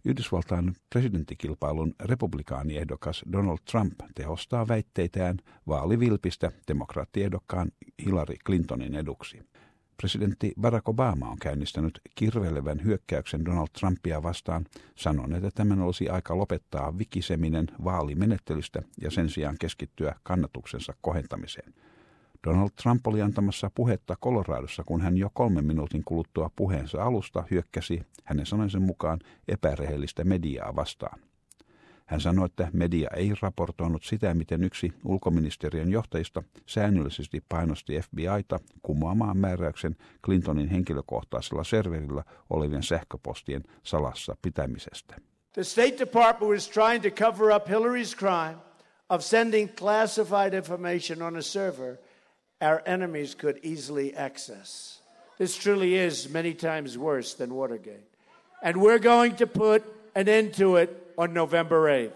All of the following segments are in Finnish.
Yhdysvaltain presidenttikilpailun republikaaniehdokas Donald Trump tehostaa väitteitään vaalivilpistä demokraattiehdokkaan Hillary Clintonin eduksi. Presidentti Barack Obama on käynnistänyt kirvelevän hyökkäyksen Donald Trumpia vastaan, sanon, että tämän olisi aika lopettaa vikiseminen vaalimenettelystä ja sen sijaan keskittyä kannatuksensa kohentamiseen. Donald Trump oli antamassa puhetta Coloradossa, kun hän jo 3 minuutin kuluttua puheensa alusta hyökkäsi, hänen sanojensa mukaan, epärehellistä mediaa vastaan. Hän sanoi, että media ei raportoinut sitä, miten yksi ulkoministeriön johtajista säännöllisesti painosti FBI:ta kumoamaan määräyksen Clintonin henkilökohtaisella serverillä olevien sähköpostien salassa pitämisestä. The State Department was trying to cover up Hillary's crime of sending classified information on a server our enemies could easily access. This truly is many times worse than Watergate. And we're going to put an end to it on November 8th.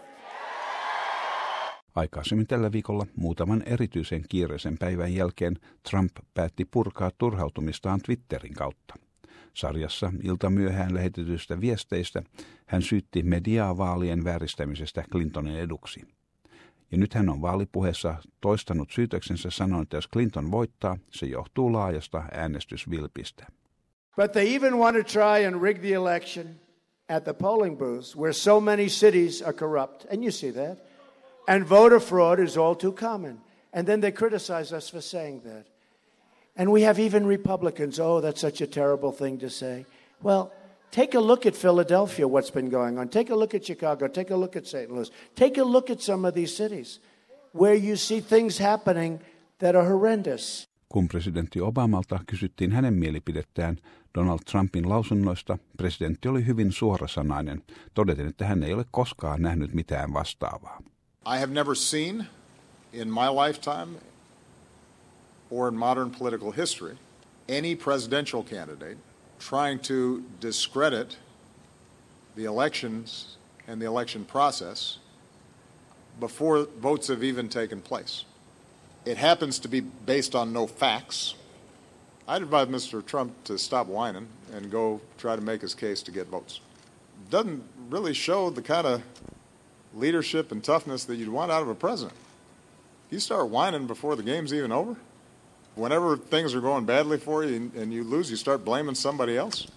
Aikaisemmin tällä viikolla muutaman erityisen kiireisen päivän jälkeen Trump päätti purkaa turhautumistaan Twitterin kautta. Sarjassa iltamyöhään lähetetyistä viesteistä hän syytti mediaa vaalien vääristämisestä Clintonin eduksi. Ja nyt hän on vaalipuheessa toistanut syytöksensä sanoen, että jos Clinton voittaa, se johtuu laajasta äänestysvilpistä. But they even want to try and rig the election at the polling booths where so many cities are corrupt, and you see that, and voter fraud is all too common. And then they criticize us for saying that. And we have even Republicans, oh, that's such a terrible thing to say. Well, take a look at Philadelphia, what's been going on. Take a look at Chicago. Take a look at St. Louis. Take a look at some of these cities where you see things happening that are horrendous. Kun presidentti Obamalta kysyttiin hänen mielipidettään Donald Trumpin lausunnoista, presidentti oli hyvin suorasanainen, todeten, että hän ei ole koskaan nähnyt mitään vastaavaa. I have never seen in my lifetime or in modern political history any presidential candidate trying to discredit the elections and the election process before votes have even taken place. It happens to be based on no facts. I'd advise Mr. Trump to stop whining and go try to make his case to get votes. It doesn't really show the kind of leadership and toughness that you'd want out of a president. You start whining before the game's even over. Whenever things are going badly for you and you lose, you start blaming somebody else.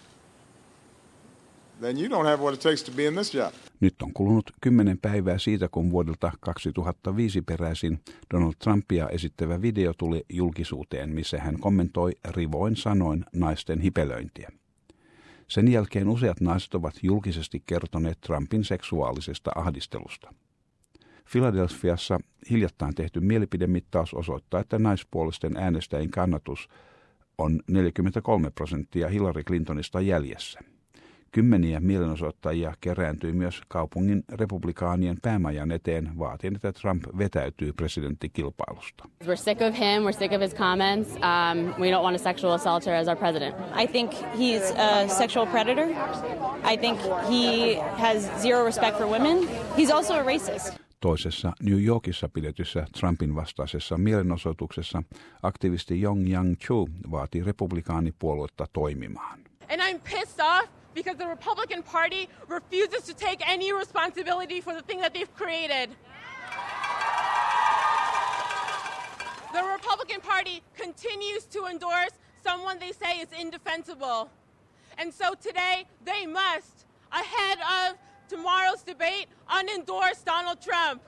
Then you don't have what it takes to be in this job. Nyt on kulunut 10 päivää siitä, kun vuodelta 2005 peräisin Donald Trumpia esittävä video tuli julkisuuteen, missä hän kommentoi rivoin sanoin naisten hipelöintiä. Sen jälkeen useat naiset ovat julkisesti kertoneet Trumpin seksuaalisesta ahdistelusta. Philadelphiassa hiljattain tehty mielipidemittaus osoittaa, että naispuolisten äänestäjien kannatus on 43% Hillary Clintonista jäljessä. Kymmeniä mielenosoittajia kerääntyi myös kaupungin republikaanien päämajan eteen vaatien, että Trump vetäytyy presidenttikilpailusta. We're sick of him, we're sick of his comments. We don't want a sexual assaulter as our president. I think he's a sexual predator. I think he has zero respect for women. He's also a racist. Toisessa New Yorkissa pidetyssä Trumpin vastaisessa mielenosoituksessa aktivisti Young Young Chu vaati republikaanipuoluetta toimimaan. And I'm pissed off because the Republican Party refuses to take any responsibility for the thing that they've created. The Republican Party continues to endorse someone they say is indefensible. And so today they must, ahead of tomorrow's debate, unendorse Donald Trump.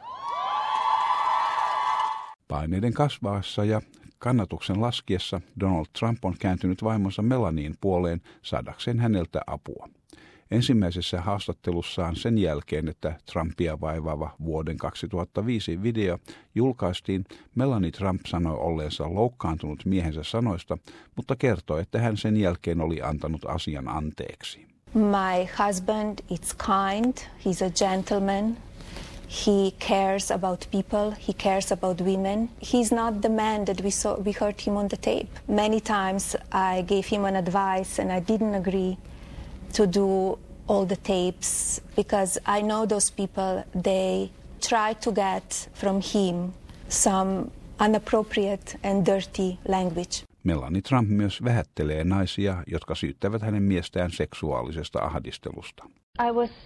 Paineiden kasvaessa ja kannatuksen laskiessa Donald Trump on kääntynyt vaimonsa Melanien puoleen saadakseen häneltä apua. Ensimmäisessä haastattelussaan sen jälkeen, että Trumpia vaivaava vuoden 2005 video julkaistiin, Melania Trump sanoi olleensa loukkaantunut miehensä sanoista, mutta kertoi, että hän sen jälkeen oli antanut asian anteeksi. My husband is kind, he's a gentleman. He cares about people, he cares about women. He's not the man that we heard him on the tape. Many times I gave him an advice and I didn't agree to do all the tapes because I know those people, they try to get from him some inappropriate and dirty language. Melania Trump myös vähättelee naisia, jotka syyttävät hänen miestään seksuaalisesta ahdistelusta. I was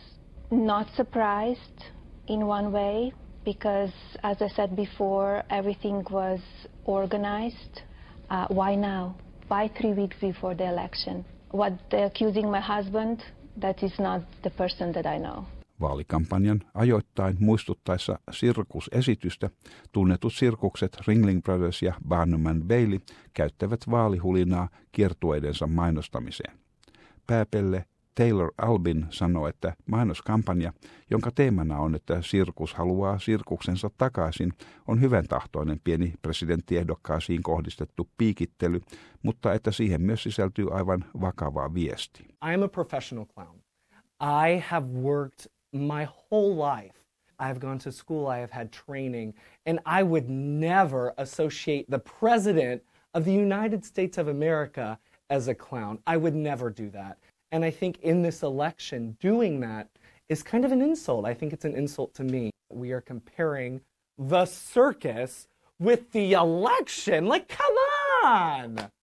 Not surprised in one way, because as I said before, everything was organized. Why now? Why 3 weeks before the election? What they're accusing my husband, that is not the person that I know. Vaalikampanjan ajoittain muistuttaessa sirkusesitystä tunnetut sirkukset Ringling Brothers ja Barnum & Bailey käyttävät vaalihulinaa kiertueidensa mainostamiseen. Pääpelle Taylor Albin sanoi, että mainoskampanja, jonka teemana on, että sirkus haluaa sirkuksensa takaisin, on hyvän tahtoinen pieni presidenttiehdokkaasiin kohdistettu piikittely, mutta että siihen myös sisältyy aivan vakava viesti. I am a professional clown. I have worked my whole life. I have gone to school, I have had training, and I would never associate the President of the United States of America as a clown. I would never do that. And I think in this election, doing that is kind of an insult. I think it's an insult to me. We are comparing the circus with the election. Like, come on!